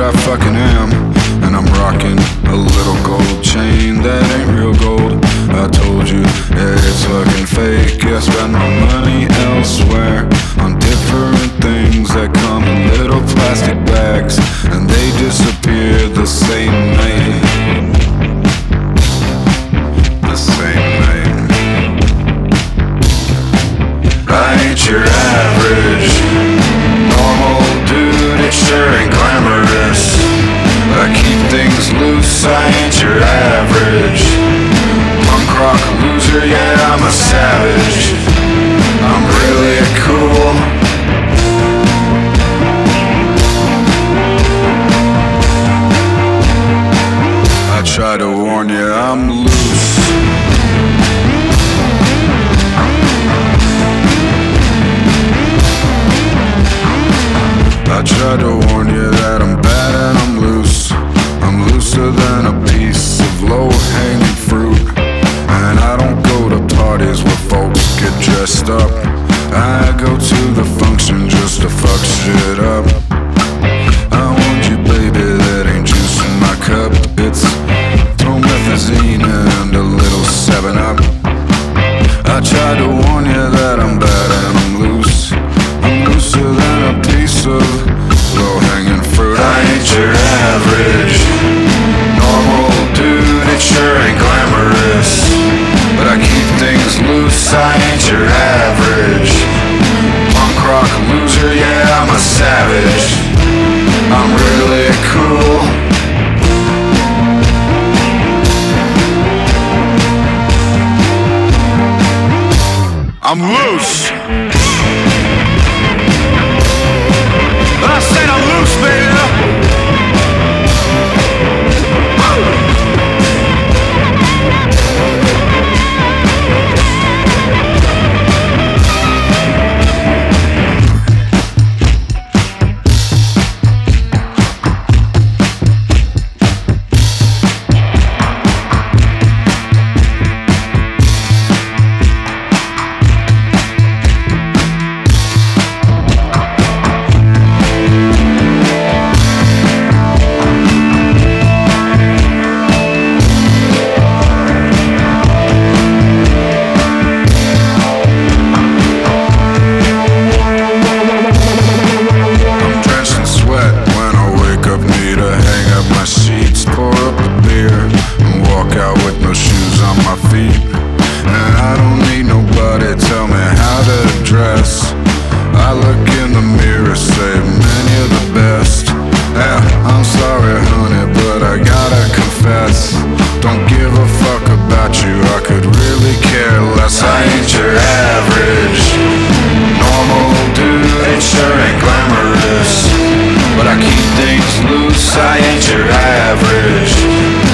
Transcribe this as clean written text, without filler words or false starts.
I fucking am. And I'm rocking a little gold chain that ain't real gold. I told you, yeah, it's fucking fake. I spend my money elsewhere on different things that come in little plastic bags, and they disappear the same night. The same night. I ain't your average normal dude, it sure ain't glamorous. I keep things loose, I ain't your average punk rock loser, yeah, I'm a savage. I'm really cool. I try to warn you, I'm loose. I try to warn you that I'm bad and I'm loose. I'm looser than a piece of low-hanging fruit. And I don't go to parties where folks get dressed up. I go to the function just to fuck shit up. I warned you, baby, that ain't juice in my cup. It's promethazine and a little 7-Up. I tried to warn you that I'm bad and I'm loose. I'm looser than a piece of low-hanging fruit. I ain't your average normal dude, it sure ain't glamorous. But I keep things loose, I ain't your average punk rock loser, yeah, I'm a savage. I'm really cool. I'm loose. I said I'm loose, baby. I look in the mirror, say, man, you're the best. Yeah, I'm sorry, honey, but I gotta confess, don't give a fuck about you, I could really care less. I ain't your average normal dude, it sure ain't glamorous. But I keep things loose, I ain't your average